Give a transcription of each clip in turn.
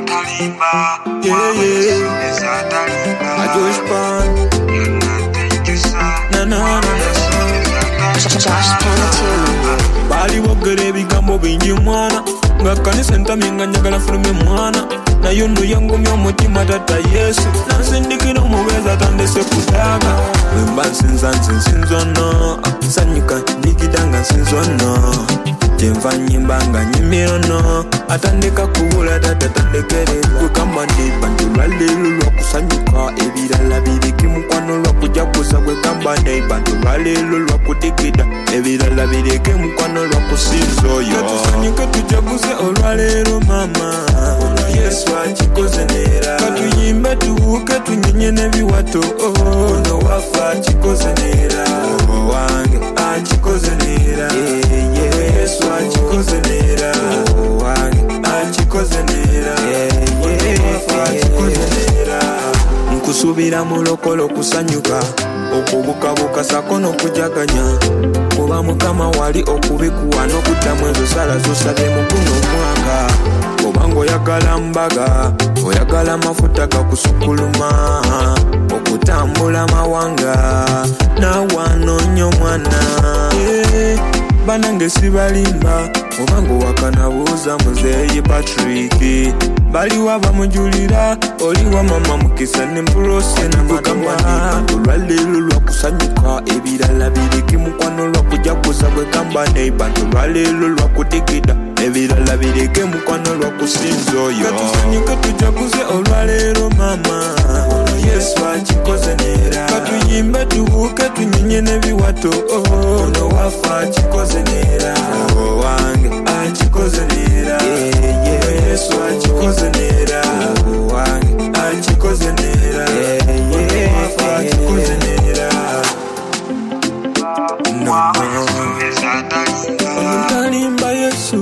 Yeah, I Josh Pan. Na. Josh Pan too. Bali wogere bigambo bingi mwana nga kanisa ntamyenga njagala fulume mwana nayo nno yangumya omutima tata Yesu nansindikira omubeezi tandise kudaaga bwemba nsinzonno nsanyuka ndigidanga nsinzonno gyenva nyimba nga nyimirono atandika kubula tata tandekereza kwekamba neiba nti olwaleero lwakusanyuka ebirala bireke mukwano lwakujaguza kwekamba neiba nti olwaleero lwakudigida ebirala bireke mukwano lwakusinza oyo katusanyuke tujaguze olwaleero mama Yesu akikoze neera katuyimbe tubuuke tunyenye n'ebiwato ono wafa akikoze neera wange akikoze neera Yesu akikoze neera wange akikoze neera wafa akikoze neera nkusubira mulokolo kusanyuka okubukabuka sako n'okujaganya kuba mukama wali okubikuwa n'okuddamu ezo sala zosabye mu guno omwaka obanga oyagala mbaga oyagala amafuta gakusukuluma okutambula mawanga nawanoonya omwana banange sibalimba obanga owakana buuza muzeeyi Patrick baliwa bamujulira oliwa mama mukisa nempulosi namadwa olwaleero lwakusanyuka ebirala bireke mukwano lwakujaguza bwekamba neiba nti olwaleero lwakudigida ebirala bireke mukwano lwakusinza oyo katusanyuke tujaguze olwaleero mama Yesu akikoze neera katuyimbe tubuuke tunyenye n'ebiwato ono wafa akikoze neera wange akikoze neera Yesu akikoze neera wange akikoze neera wafa akikoze neera Talimba Yesu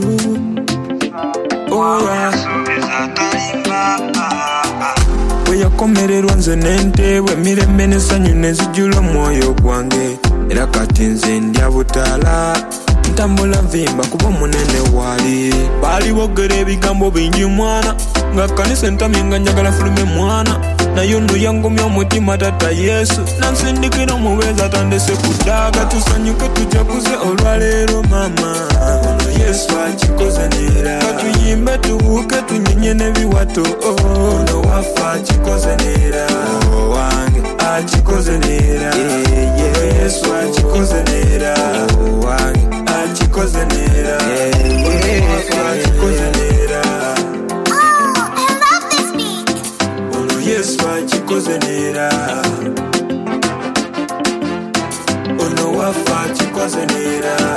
bwe yakomererwa nze n'entebwe emirembe n'essanyu nezijjula omwoyo gwange era kati nze ndya butaala ntambula nvimba kuba munene wali baali boogera ebigambo bingi mwana nga kanisa entamyenga njagala fulume mwana nayo nno yangumya omutima tata Yesu nansindikira omubeezi atandise kudaaga tusanyuke tujaguze olwaleero mama Yesu akikoze neera katuyimbe tubuuke tunyenye n'ebiwato ono wafa akikoze neera wange akikoze neera Yesu akikoze neera wange akikoze neera wafa akikoze neera Yesu akikoze neera ono wafa akikoze neera